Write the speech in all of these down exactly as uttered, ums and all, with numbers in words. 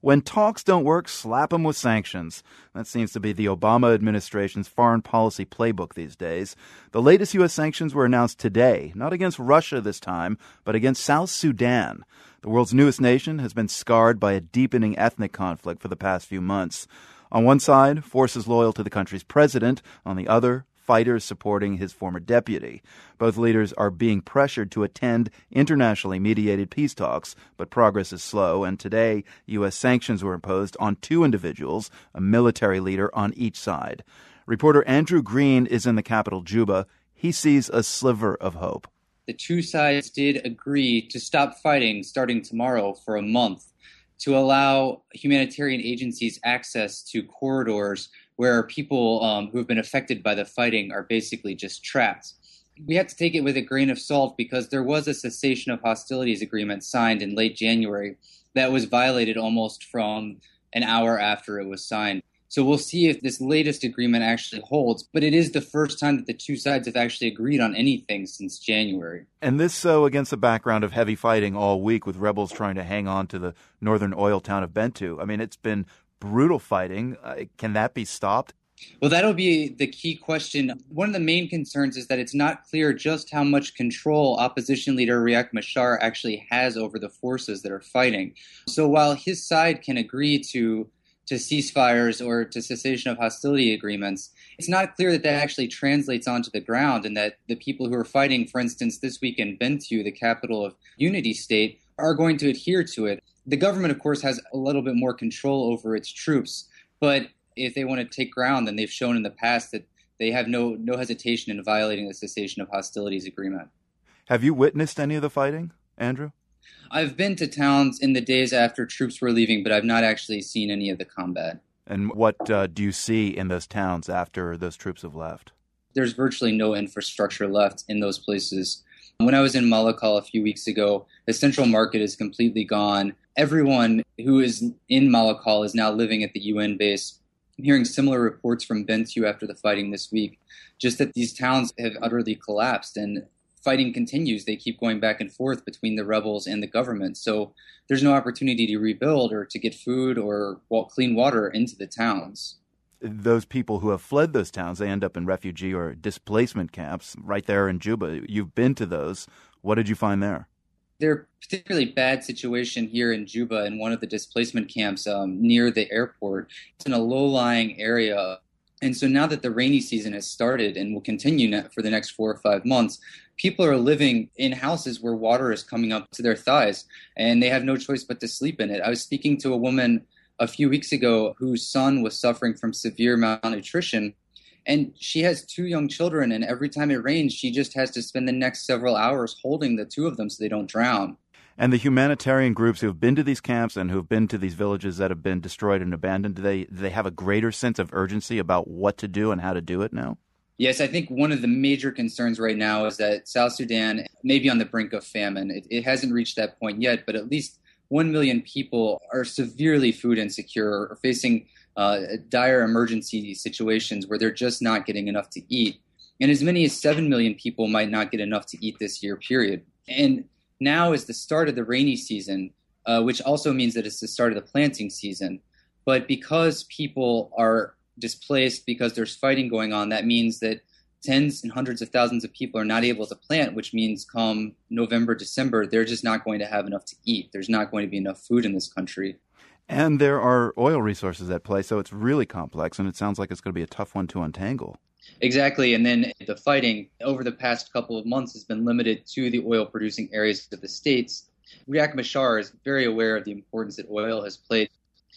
When talks don't work, slap them with sanctions. That seems to be the Obama administration's foreign policy playbook these days. The latest U S sanctions were announced today, not against Russia this time, but against South Sudan. The world's newest nation has been scarred by a deepening ethnic conflict for the past few months. On one side, forces loyal to the country's president. On the other, fighters supporting his former deputy. Both leaders are being pressured to attend internationally mediated peace talks, but progress is slow, and today U S sanctions were imposed on two individuals, a military leader on each side. Reporter Andrew Green is in the capital, Juba. He sees a sliver of hope. The two sides did agree to stop fighting starting tomorrow for a month to allow humanitarian agencies access to corridors where people um, who have been affected by the fighting are basically just trapped. We have to take it with a grain of salt because there was a cessation of hostilities agreement signed in late January that was violated almost from an hour after it was signed. So we'll see if this latest agreement actually holds, but it is the first time that the two sides have actually agreed on anything since January. And this so against the background of heavy fighting all week with rebels trying to hang on to the northern oil town of Bentiu. I mean, it's been brutal fighting. Uh, can that be stopped? Well, that'll be the key question. One of the main concerns is that it's not clear just how much control opposition leader Riek Machar actually has over the forces that are fighting. So while his side can agree to to ceasefires or to cessation of hostility agreements, it's not clear that that actually translates onto the ground and that the people who are fighting, for instance, this week in Bentiu, the capital of Unity State, are going to adhere to it. The government, of course, has a little bit more control over its troops, but if they want to take ground, then they've shown in the past that they have no no hesitation in violating the cessation of hostilities agreement. Have you witnessed any of the fighting, Andrew? I've been to towns in the days after troops were leaving, but I've not actually seen any of the combat. And what uh, do you see in those towns after those troops have left? There's virtually no infrastructure left in those places. When I was in Malakal a few weeks ago, the central market is completely gone. Everyone who is in Malakal is now living at the U N base. I'm hearing similar reports from Bentiu after the fighting this week, just that these towns have utterly collapsed and fighting continues. They keep going back and forth between the rebels and the government. So there's no opportunity to rebuild or to get food or clean water into the towns. Those people who have fled those towns, they end up in refugee or displacement camps right there in Juba. You've been to those. What did you find there? They're a particularly bad situation here in Juba in one of the displacement camps um, near the airport. It's in a low-lying area. And so now that the rainy season has started and will continue for the next four or five months, people are living in houses where water is coming up to their thighs, and they have no choice but to sleep in it. I was speaking to a woman a few weeks ago whose son was suffering from severe malnutrition, and she has two young children, and every time it rains, she just has to spend the next several hours holding the two of them so they don't drown. And the humanitarian groups who have been to these camps and who have been to these villages that have been destroyed and abandoned, do they, do they have a greater sense of urgency about what to do and how to do it now? Yes, I think one of the major concerns right now is that South Sudan may be on the brink of famine. It, it hasn't reached that point yet, but at least one million people are severely food insecure or facing uh, dire emergency situations where they're just not getting enough to eat. And as many as seven million people might not get enough to eat this year, period. And now is the start of the rainy season, uh, which also means that it's the start of the planting season. But because people are displaced, because there's fighting going on, that means that tens and hundreds of thousands of people are not able to plant, which means come November, December, they're just not going to have enough to eat. There's not going to be enough food in this country. And there are oil resources at play, so it's really complex, and it sounds like it's going to be a tough one to untangle. Exactly. And then the fighting over the past couple of months has been limited to the oil-producing areas of the states. Riek Machar is very aware of the importance that oil has played.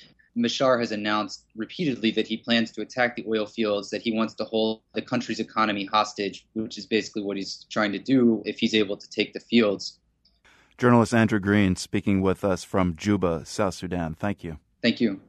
Machar has announced repeatedly that he plans to attack the oil fields, that he wants to hold the country's economy hostage, which is basically what he's trying to do if he's able to take the fields. Journalist Andrew Green speaking with us from Juba, South Sudan. Thank you. Thank you.